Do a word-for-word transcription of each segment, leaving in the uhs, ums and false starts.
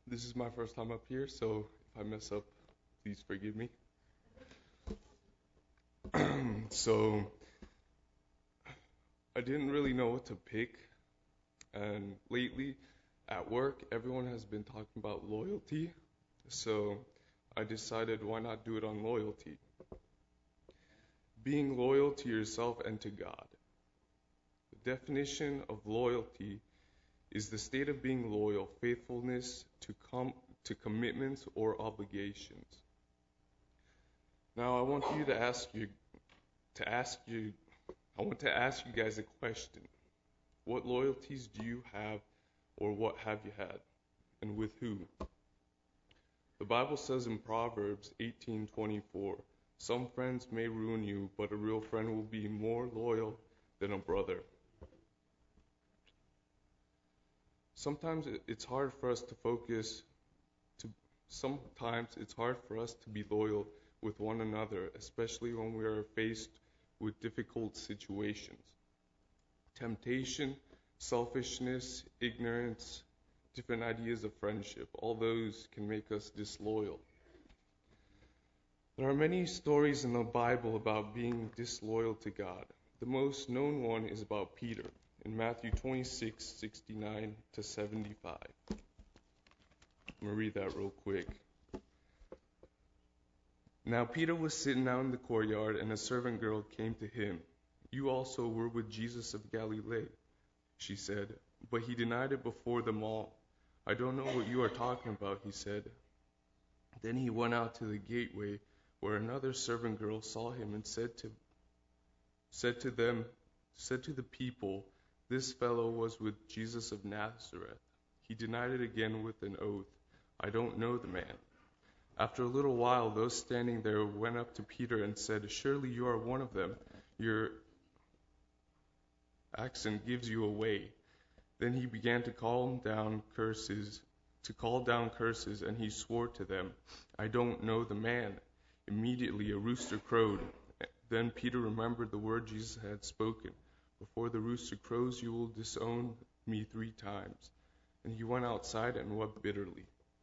This is my first time up here, so if I mess up, please forgive me. So, I didn't really know what to pick, and lately at work, everyone has been talking about loyalty, so I decided why not do it on loyalty. Being loyal to yourself and to God. The definition of loyalty is the state of being loyal, faithfulness to com- to commitments or obligations. Now I want you to ask you to ask you I want to ask you guys a question. What loyalties do you have, or what have you had, and with who? The Bible says in Proverbs eighteen twenty-four, some friends may ruin you, but a real friend will be more loyal than a brother. Sometimes it's hard for us to focus to sometimes it's hard for us to be loyal with one another, especially when we are faced with difficult situations. Temptation, selfishness, ignorance, different ideas of friendship, all those can make us disloyal. There are many stories in the Bible about being disloyal to God. The most known one is about Peter in Matthew twenty-six, sixty-nine to seventy-five. I'm going to read that real quick. Now Peter was sitting out in the courtyard, and a servant girl came to him. You also were with Jesus of Galilee, she said. But he denied it before them all. I don't know what you are talking about, he said. Then he went out to the gateway, where another servant girl saw him and said to said to them, said to the people, this fellow was with Jesus of Nazareth. He denied it again with an oath. I don't know the man. After a little while, those standing there went up to Peter and said, surely you are one of them. Your accent gives you away. Then he began to call down curses, to call down curses, and he swore to them, I don't know the man. Immediately a rooster crowed. Then Peter remembered the word Jesus had spoken. Before the rooster crows, you will disown me three times. And he went outside and wept bitterly.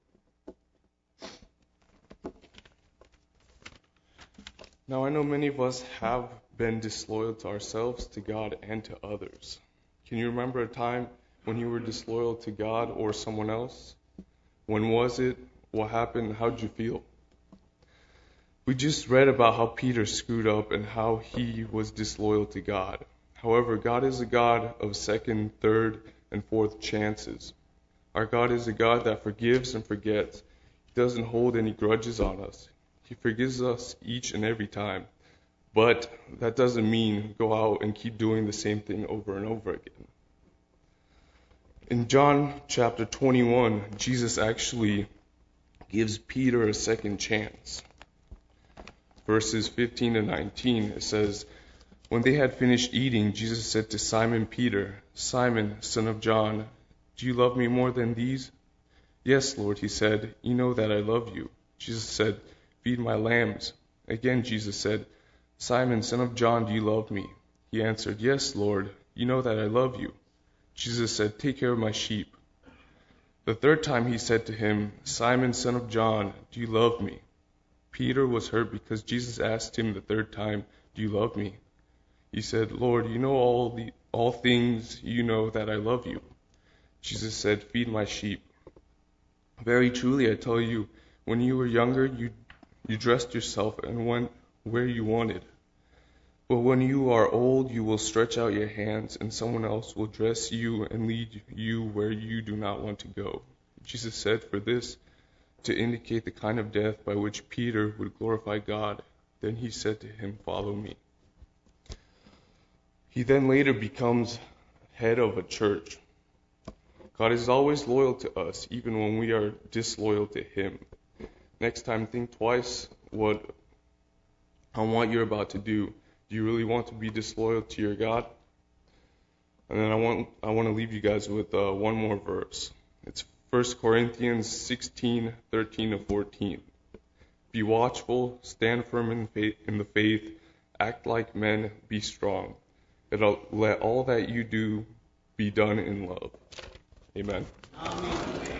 Now I know many of us have been disloyal to ourselves, to God, and to others. Can you remember a time when you were disloyal to God or someone else? When was it? What happened? How did you feel? We just read about how Peter screwed up and how he was disloyal to God. However, God is a God of second, third, and fourth chances. Our God is a God that forgives and forgets. He doesn't hold any grudges on us. He forgives us each and every time. But that doesn't mean go out and keep doing the same thing over and over again. In John chapter twenty-one, Jesus actually gives Peter a second chance. Verses fifteen to nineteen, it says, when they had finished eating, Jesus said to Simon Peter, Simon, son of John, do you love me more than these? Yes, Lord, he said, you know that I love you. Jesus said, feed my lambs. Again Jesus said, Simon, son of John, do you love me? He answered, yes, Lord, you know that I love you. Jesus said, take care of my sheep. The third time he said to him, Simon, son of John, do you love me? Peter was hurt because Jesus asked him the third time, do you love me? He said, Lord, you know all the all things, you know that I love you. Jesus said, feed my sheep. Very truly, I tell you, when you were younger, you you dressed yourself and went where you wanted. But when you are old, you will stretch out your hands, and someone else will dress you and lead you where you do not want to go. Jesus said for this, to indicate the kind of death by which Peter would glorify God. Then he said to him, follow me. He then later becomes head of a church. God is always loyal to us, even when we are disloyal to him. Next time, think twice what on what you're about to do. Do you really want to be disloyal to your God? And then I want I want to leave you guys with uh, one more verse. It's First Corinthians sixteen, thirteen to fourteen. Be watchful, stand firm in, faith, in the faith, act like men, be strong. Let all that you do be done in love. Amen. Amen.